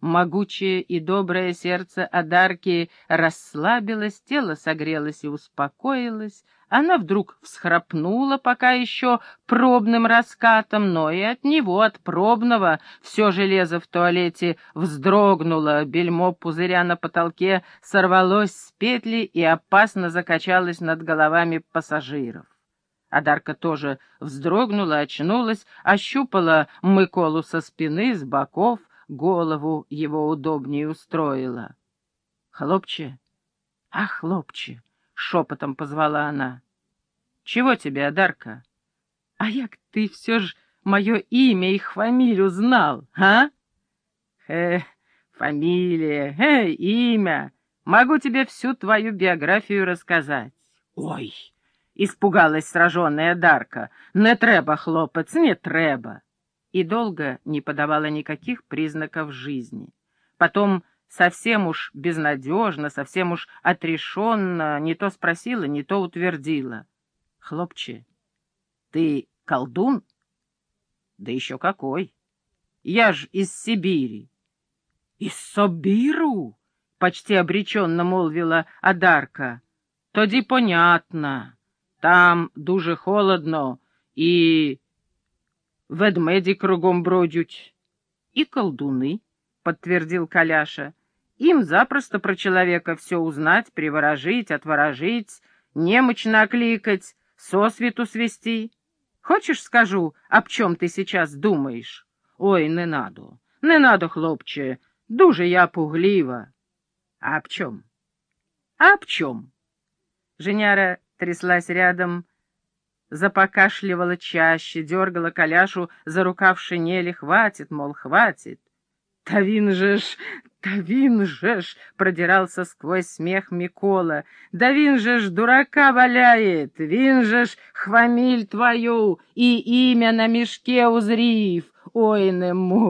Могучее и доброе сердце Одарки расслабилось, тело согрелось и успокоилось. Она вдруг всхрапнула пока еще пробным раскатом, но и от него, от пробного, все железо в туалете вздрогнуло, бельмо пузыря на потолке сорвалось с петли и опасно закачалось над головами пассажиров. Адарка тоже вздрогнула, очнулась, ощупала Миколу со спины, с боков, голову его удобнее устроила. «Хлопче! А, хлопче!» — шепотом позвала она. «Чего тебе, Адарка? А як ты все ж мое имя и фамилию знал, а?» Фамилия, имя. Могу тебе всю твою биографию рассказать». «Ой!» — испугалась сраженная Адарка. «Не треба, хлопец, не треба!» И долго не подавала никаких признаков жизни. Потом совсем уж безнадежно, совсем уж отрешенно не то спросила, не то утвердила. «Хлопче, ты колдун?» «Да еще какой! Я ж из Сибири». «Из Собиру?» — почти обреченно молвила Адарка. «Тоді понятно. Там дуже холодно и ведмеді кругом бродють». «И колдуны», — подтвердил Коляша. «Им запросто про человека все узнать, приворожить, отворожить, немочь накликать, сосвету свести. Хочешь, скажу, об чем ты сейчас думаешь?» «Ой, не надо, хлопче, дуже я пуглива». «А об чем?» «А об чем?» Женяра тряслась рядом, запокашливала чаще, дергала Коляшу за рукав шинели. «Хватит, мол, хватит». «Та він же ж!» — продирался сквозь смех Микола. «Да він же ж дурака валяет, він же ж хвамиль твою и имя на мешке узрів. Ой, не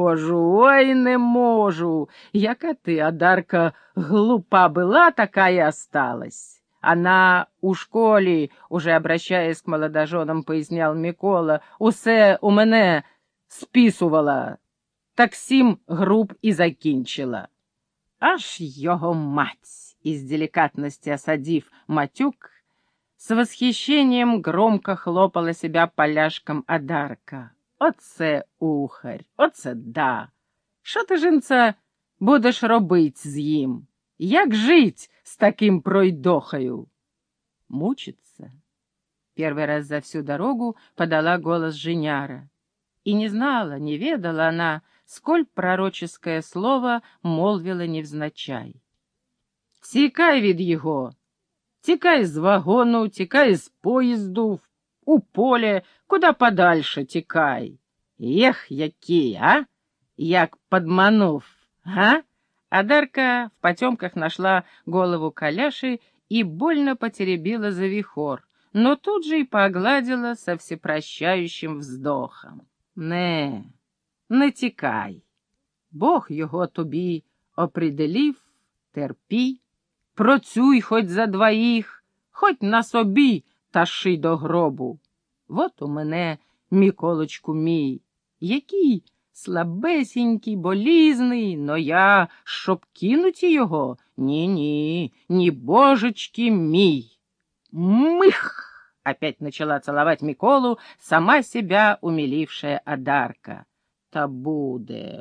можу. Яка ты, Адарка, глупа была, такая осталась». «Она у школі, уже обращаясь к молодоженам, пояснял Микола, усе у мене списувала. Так сім груп і закінчила». «Аж його мать!» — из деликатности осадив матюк, с восхищением громко хлопала себя поляшком Адарка. «Оце ухарь, оце да! Що ти, жінця, будеш робить з їм? Як жить с таким пройдохою?» «Мучиться». Первый раз за всю дорогу подала голос Женяра. И не знала, не ведала она, сколь пророческое слово молвила невзначай. «Тікай від його! Тікай з вагону, тікай з поїзду, у поле, куда подальше тікай! Ех, який, а! Як подманув, а?» Адарка в потемках нашла голову Коляши и больно потеребила за вихор, но тут же и погладила со всепрощающим вздохом. Не тікай. Бог його тобі определів, терпі, працюй хоть за двоїх, хоть на собі таши до гробу. Вот у мене, Миколочку мій, який слабесенький, болізний, но я, щоб кинути його, ні, божечки мій. Мых! Опять начала целовать Миколу сама себя умилившая Адарка. «Та буде,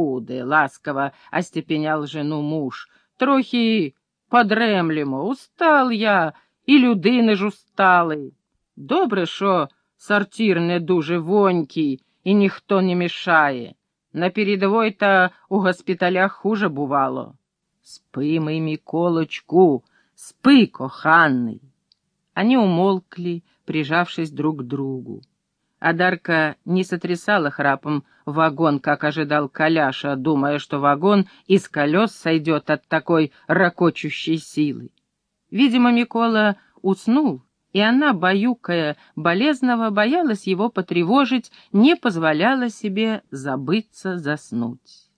ласково остепенял жену муж. «Трохи подремлемо, устал я, і людини ж устали. Добре, що сортир не дуже вонький, і ніхто не мішає. На передовой-то у госпіталях хуже бувало. Спи, мій Миколочку, спи, коханий». Они умолкли, прижавшись друг к другу. Адарка не сотрясала храпом вагон, как ожидал Коляша, думая, что вагон из колес сойдет от такой ракочущей силы. Видимо, Микола уснул, и она, баюкая болезного, боялась его потревожить, не позволяла себе забыться, заснуть.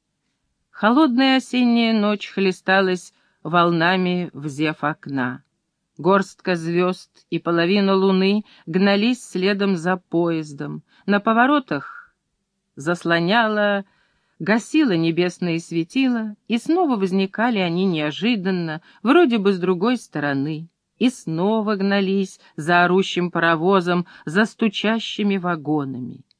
Холодная осенняя ночь хлесталась волнами в зев окна. Горстка звезд и половина луны гнались следом за поездом. На поворотах заслоняла гасила небесные светила, и снова возникали они неожиданно, вроде бы с другой стороны, и снова гнались за орущим паровозом, за стучащими вагонами.